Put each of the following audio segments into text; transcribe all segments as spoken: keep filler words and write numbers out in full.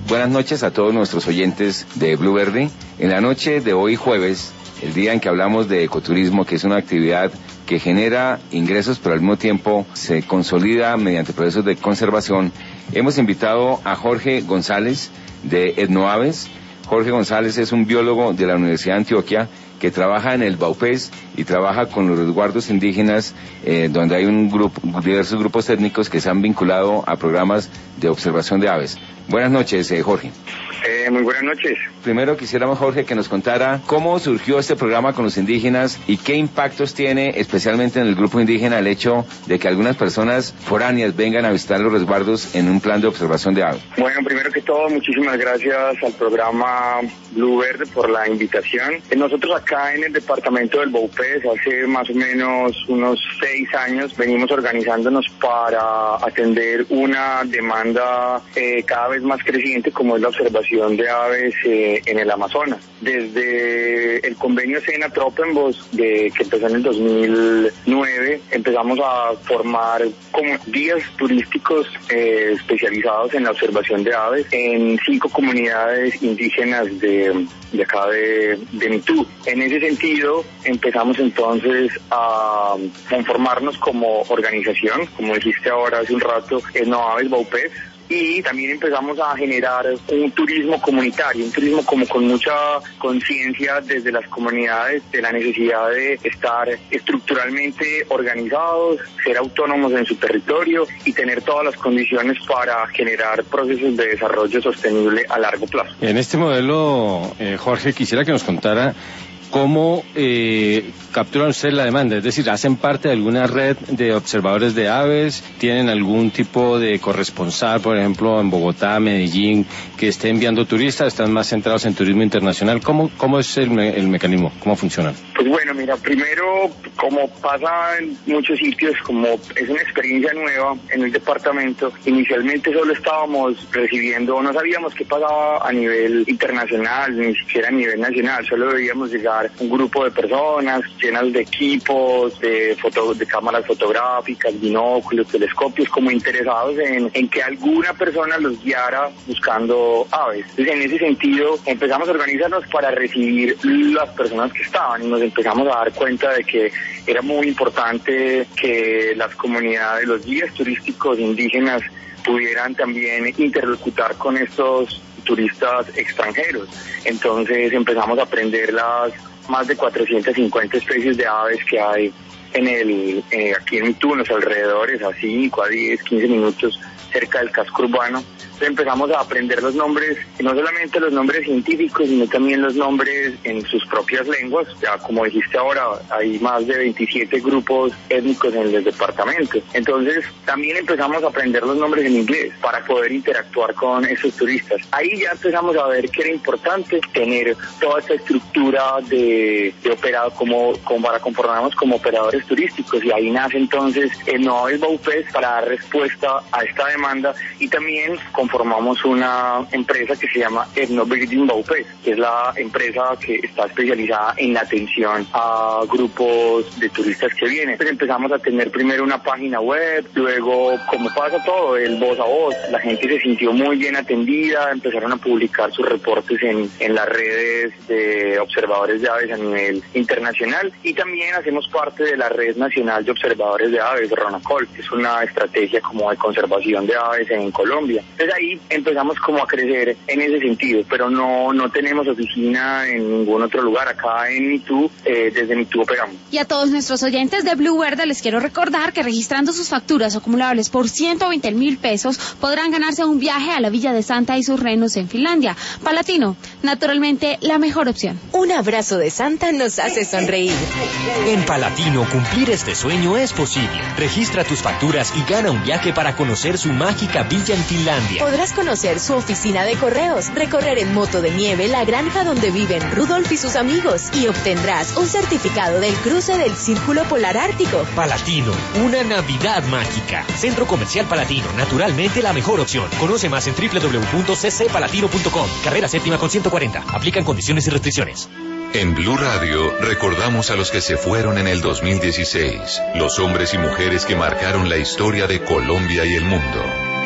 buenas noches a todos nuestros oyentes de Blue Verde. En la noche de hoy jueves, el día en que hablamos de ecoturismo, que es una actividad que genera ingresos pero al mismo tiempo se consolida mediante procesos de conservación, hemos invitado a Jorge González de Etnoaves. Jorge González es un biólogo de la Universidad de Antioquia que trabaja en el Baupés y trabaja con los resguardos indígenas, eh, donde hay un grupo, diversos grupos técnicos que se han vinculado a programas de observación de aves. Buenas noches, eh, Jorge. Eh, muy buenas noches. Primero quisiéramos, Jorge, que nos contara cómo surgió este programa con los indígenas y qué impactos tiene, especialmente en el grupo indígena, el hecho de que algunas personas foráneas vengan a visitar los resguardos en un plan de observación de aves. Bueno, primero que todo, muchísimas gracias al programa Blue Verde por la invitación. Nosotros acá en el departamento del Baupés, hace más o menos unos seis años, venimos organizándonos para atender una demanda eh, cada vez más creciente, como es la observación de aves eh, en el Amazonas. Desde el convenio Sena Tropenbos, de, que empezó en el dos mil nueve, empezamos a formar como guías turísticos eh, especializados en la observación de aves en cinco comunidades indígenas de, de acá de, de Mitú. En ese sentido, empezamos entonces a conformarnos como organización, como dijiste ahora hace un rato, Etnoaves Baupés, y también empezamos a generar un turismo comunitario, un turismo como con mucha conciencia desde las comunidades de la necesidad de estar estructuralmente organizados, ser autónomos en su territorio y tener todas las condiciones para generar procesos de desarrollo sostenible a largo plazo. En este modelo, eh, Jorge, quisiera que nos contara ¿cómo eh, capturan ustedes la demanda? Es decir, ¿hacen parte de alguna red de observadores de aves? ¿Tienen algún tipo de corresponsal, por ejemplo, en Bogotá, Medellín, que esté enviando turistas? ¿Están más centrados en turismo internacional? ¿Cómo, cómo es el, me, el mecanismo? ¿Cómo funciona? Pues bueno, mira, primero, como pasa en muchos sitios, como es una experiencia nueva en el departamento, inicialmente solo estábamos recibiendo, no sabíamos qué pasaba a nivel internacional, ni siquiera a nivel nacional, solo veíamos llegar un grupo de personas llenas de equipos, de, foto, de cámaras fotográficas, binóculos, telescopios, como interesados en, en que alguna persona los guiara buscando aves. Entonces, en ese sentido, empezamos a organizarnos para recibir las personas que estaban y nos empezamos a dar cuenta de que era muy importante que las comunidades, los guías turísticos indígenas pudieran también interlocutar con estos turistas extranjeros. Entonces empezamos a aprender las más de cuatrocientas cincuenta especies de aves que hay en el eh, aquí en Mitú, en los alrededores, a cinco, a diez, quince minutos cerca del casco urbano. Entonces empezamos a aprender los nombres, y no solamente los nombres científicos, sino también los nombres en sus propias lenguas. Ya como dijiste ahora, hay más de veintisiete grupos étnicos en el departamento. Entonces también empezamos a aprender los nombres en inglés para poder interactuar con esos turistas. Ahí ya empezamos a ver que era importante tener toda esta estructura de, de operado, como, como para conformarnos como operadores turísticos, y ahí nace entonces el Etnoaves Baupés para dar respuesta a esta demanda, y también con formamos una empresa que se llama Etnovirgin Baupés, que es la empresa que está especializada en la atención a grupos de turistas que vienen. Pues empezamos a tener primero una página web, luego, como pasa todo, el voz a voz, la gente se sintió muy bien atendida, empezaron a publicar sus reportes en, en las redes de observadores de aves a nivel internacional, y también hacemos parte de la Red Nacional de Observadores de Aves, RONACOL, que es una estrategia como de conservación de aves en Colombia. Entonces ahí empezamos como a crecer en ese sentido, pero no no tenemos oficina en ningún otro lugar. Acá en Mitú, eh, desde Mitú operamos. Y a todos nuestros oyentes de Blue Verde les quiero recordar que registrando sus facturas acumulables por ciento veinte mil pesos podrán ganarse un viaje a la Villa de Santa y sus reinos en Finlandia. Palatino, naturalmente la mejor opción. Un abrazo de Santa nos hace sonreír. En Palatino cumplir este sueño es posible. Registra tus facturas y gana un viaje para conocer su mágica villa en Finlandia. Podrás conocer su oficina de correos, recorrer en moto de nieve la granja donde viven Rudolf y sus amigos, y obtendrás un certificado del cruce del Círculo Polar Ártico. Palatino, una Navidad mágica. Centro Comercial Palatino, naturalmente la mejor opción. Conoce más en doble u doble u doble u punto c c palatino punto com. Carrera séptima con ciento cuarenta. Aplican condiciones y restricciones. En Blue Radio recordamos a los que se fueron en el dos mil dieciséis, los hombres y mujeres que marcaron la historia de Colombia y el mundo.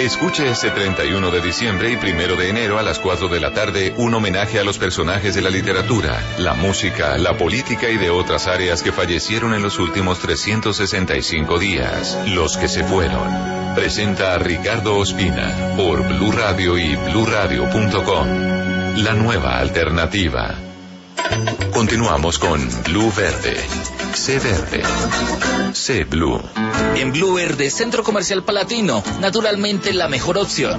Escuche este treinta y uno de diciembre y primero de enero a las cuatro de la tarde un homenaje a los personajes de la literatura, la música, la política y de otras áreas que fallecieron en los últimos trescientos sesenta y cinco días. Los que se fueron. Presenta a Ricardo Ospina por Blue Radio y blue radio punto com. La nueva alternativa. Continuamos con Blue Verde. Sé verde. Sé Blue. En Blue Verde, Centro Comercial Palatino, naturalmente la mejor opción.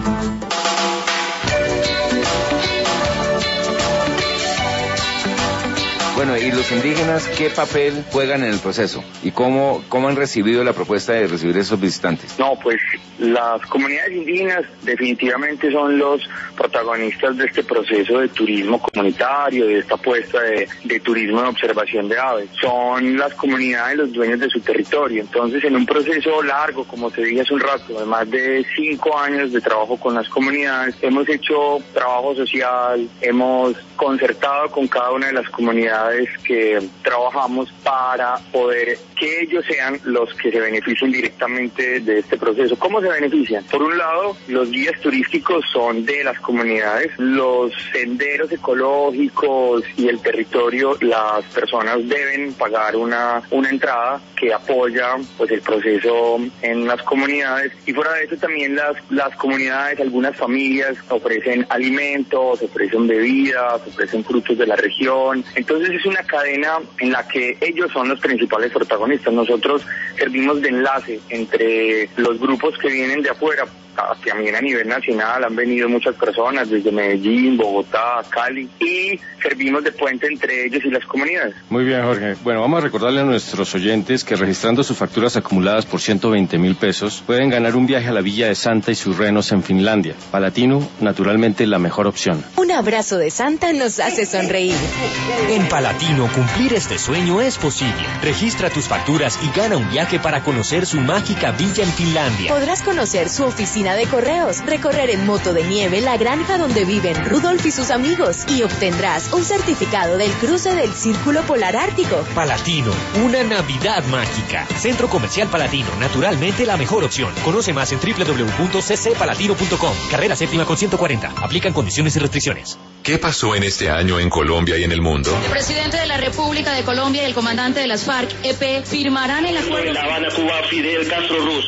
Bueno, ¿y los indígenas qué papel juegan en el proceso? ¿Y cómo, cómo han recibido la propuesta de recibir esos visitantes? No, pues las comunidades indígenas definitivamente son los protagonistas de este proceso de turismo comunitario, de esta apuesta de, de turismo de observación de aves. Son las comunidades los dueños de su territorio. Entonces, en un proceso largo, como te dije hace un rato, de más de cinco años de trabajo con las comunidades, hemos hecho trabajo social, hemos concertado con cada una de las comunidades que trabajamos para poder que ellos sean los que se beneficien directamente de este proceso. ¿Cómo se benefician? Por un lado, los guías turísticos son de las comunidades, los senderos ecológicos y el territorio, las personas deben pagar una, una entrada que apoya pues el proceso en las comunidades, y fuera de eso también las, las comunidades, algunas familias ofrecen alimentos, ofrecen bebidas, ofrecen frutos de la región. Entonces es una cadena en la que ellos son los principales protagonistas. Nosotros servimos de enlace entre los grupos que vienen de afuera. También a nivel nacional han venido muchas personas desde Medellín, Bogotá, Cali, y servimos de puente entre ellos y las comunidades. Muy bien, Jorge. Bueno, vamos a recordarle a nuestros oyentes que registrando sus facturas acumuladas por ciento veinte mil pesos pueden ganar un viaje a la Villa de Santa y sus renos en Finlandia. Palatino, naturalmente la mejor opción. Un abrazo de Santa nos hace sonreír. En Palatino, cumplir este sueño es posible. Registra tus facturas y gana un viaje para conocer su mágica villa en Finlandia. Podrás conocer su oficina de correos, recorrer en moto de nieve la granja donde viven Rudolf y sus amigos, y obtendrás un certificado del cruce del Círculo Polar Ártico. Palatino, una Navidad mágica. Centro Comercial Palatino, naturalmente la mejor opción. Conoce más en doble u doble u doble u punto c c palatino punto com. Carrera séptima con ciento cuarenta. Aplican condiciones y restricciones. ¿Qué pasó en este año en Colombia y en el mundo? El presidente de la República de Colombia y el comandante de las FARC, E P, firmarán el acuerdo. En La Habana, Cuba, Fidel Castro Ruz.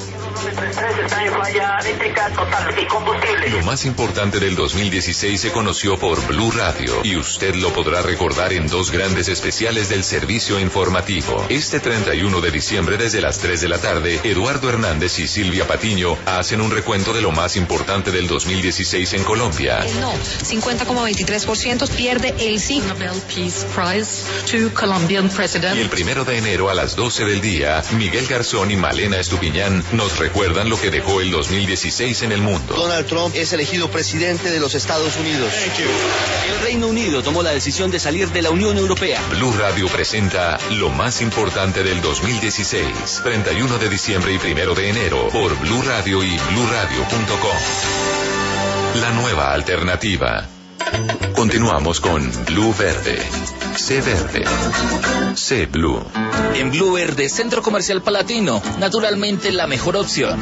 Lo más importante del dos mil dieciséis se conoció por Blue Radio y usted lo podrá recordar en dos grandes especiales del servicio informativo. Este treinta y uno de diciembre desde las tres de la tarde, Eduardo Hernández y Silvia Patiño hacen un recuento de lo más importante del dos mil dieciséis en Colombia. El no, cincuenta coma veintitrés por ciento, pierde el sí. Nobel Peace Prize to Colombian President. Y el primero de enero a las doce del día, Miguel Garzón y Malena Estupiñán nos recuerdan lo que dejó el dos mil dieciséis en el mundo. Donald Trump es elegido presidente de los Estados Unidos. El Reino Unido tomó la decisión de salir de la Unión Europea. Blue Radio presenta lo más importante del dos mil dieciséis, treinta y uno de diciembre y primero de enero, por Blue Radio y blue radio punto com. La nueva alternativa. Continuamos con Blue Verde. Sé verde. Sé Blue. En Blue Verde, Centro Comercial Palatino, naturalmente la mejor opción.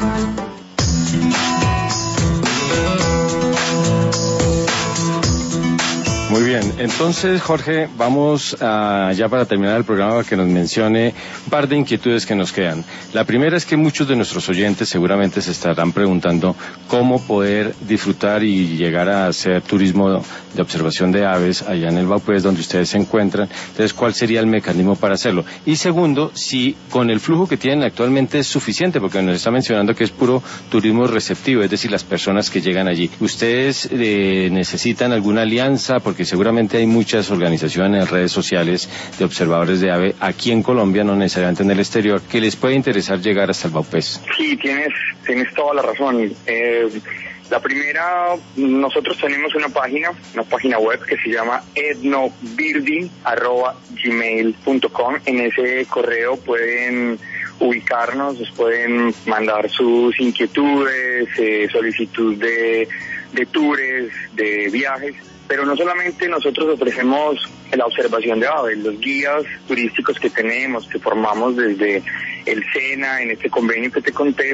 Muy bien, entonces Jorge, vamos a, ya para terminar el programa, que nos mencione un par de inquietudes que nos quedan. La primera es que muchos de nuestros oyentes seguramente se estarán preguntando cómo poder disfrutar y llegar a hacer turismo de observación de aves allá en el Vaupés donde ustedes se encuentran. Entonces, ¿cuál sería el mecanismo para hacerlo? Y segundo, si con el flujo que tienen actualmente es suficiente, porque nos está mencionando que es puro turismo receptivo, es decir, las personas que llegan allí. ¿Ustedes eh, necesitan alguna alianza? Porque seguramente hay muchas organizaciones en redes sociales de observadores de ave aquí en Colombia, no necesariamente en el exterior, que les puede interesar llegar hasta el Vaupés. Sí, tienes, tienes toda la razón. Eh, la primera, nosotros tenemos una página, una página web que se llama etnobirding arroba gmail punto com. En ese correo pueden ubicarnos, nos pueden mandar sus inquietudes, eh, solicitud de, de tours, de viajes. Pero no solamente nosotros ofrecemos la observación de aves, los guías turísticos que tenemos, que formamos desde el SENA, en este convenio que te conté,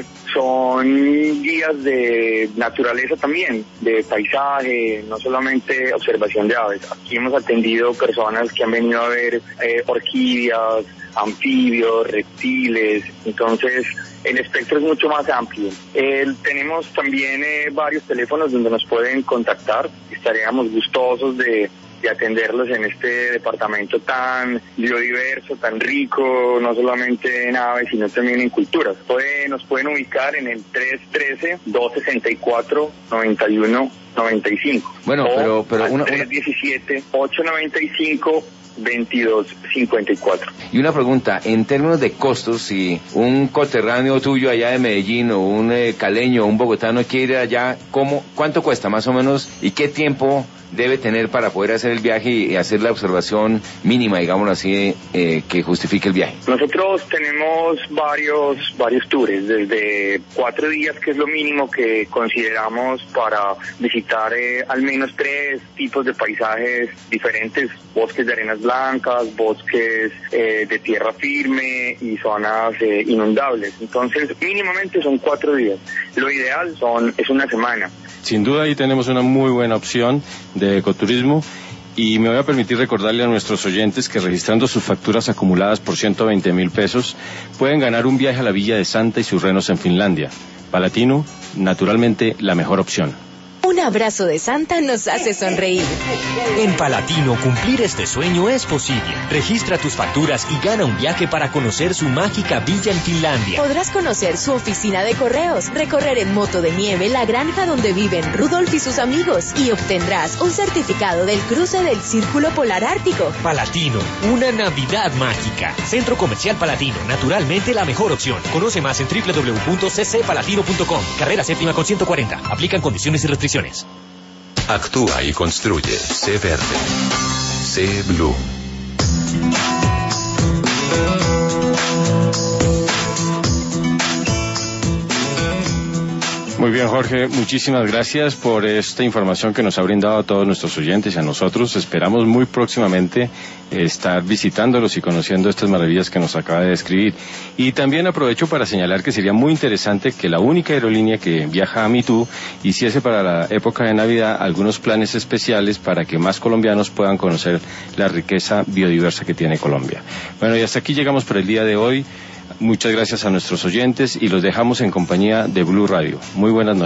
son guías de naturaleza también, de paisaje, no solamente observación de aves. Aquí hemos atendido personas que han venido a ver eh, orquídeas, anfibios, reptiles, entonces el espectro es mucho más amplio. Eh, tenemos también eh, varios teléfonos donde nos pueden contactar, estaríamos gustosos de, de atenderlos en este departamento tan biodiverso, tan rico, no solamente en aves, sino también en culturas. Puede, nos pueden ubicar en el tres uno tres, dos seis cuatro, nueve uno nueve cinco. Bueno, o pero, pero al una, tres uno siete, ocho nueve cinco, veintidós cincuenta y cuatro. Y una pregunta, en términos de costos, si un coterráneo tuyo allá de Medellín o un eh, caleño o un bogotano quiere ir allá, ¿cómo, cuánto cuesta más o menos y qué tiempo debe tener para poder hacer el viaje y hacer la observación mínima, digámoslo así, eh, que justifique el viaje? Nosotros tenemos varios varios tours, desde cuatro días, que es lo mínimo que consideramos para visitar eh, al menos tres tipos de paisajes diferentes: bosques de arenas blancas, bosques eh, de tierra firme y zonas eh, inundables. Entonces, mínimamente son cuatro días. Lo ideal son es una semana. Sin duda ahí tenemos una muy buena opción de ecoturismo, y me voy a permitir recordarle a nuestros oyentes que registrando sus facturas acumuladas por ciento veinte mil pesos pueden ganar un viaje a la Villa de Santa y sus renos en Finlandia. Palatino, naturalmente la mejor opción. Un abrazo de Santa nos hace sonreír. En Palatino, cumplir este sueño es posible. Registra tus facturas y gana un viaje para conocer su mágica villa en Finlandia. Podrás conocer su oficina de correos, recorrer en moto de nieve la granja donde viven Rudolf y sus amigos, y obtendrás un certificado del cruce del Círculo Polar Ártico. Palatino, una Navidad mágica. Centro Comercial Palatino, naturalmente la mejor opción. Conoce más en doble u doble u doble u punto c c palatino punto com. Carrera séptima con ciento cuarenta. Aplican condiciones y restricciones. Actúa y construye. Sé Verde. Sé Blue. Muy bien, Jorge, muchísimas gracias por esta información que nos ha brindado a todos nuestros oyentes y a nosotros. Esperamos muy próximamente estar visitándolos y conociendo estas maravillas que nos acaba de describir. Y también aprovecho para señalar que sería muy interesante que la única aerolínea que viaja a Mitú hiciese para la época de Navidad algunos planes especiales para que más colombianos puedan conocer la riqueza biodiversa que tiene Colombia. Bueno, y hasta aquí llegamos por el día de hoy. Muchas gracias a nuestros oyentes y los dejamos en compañía de Blue Radio. Muy buenas noches.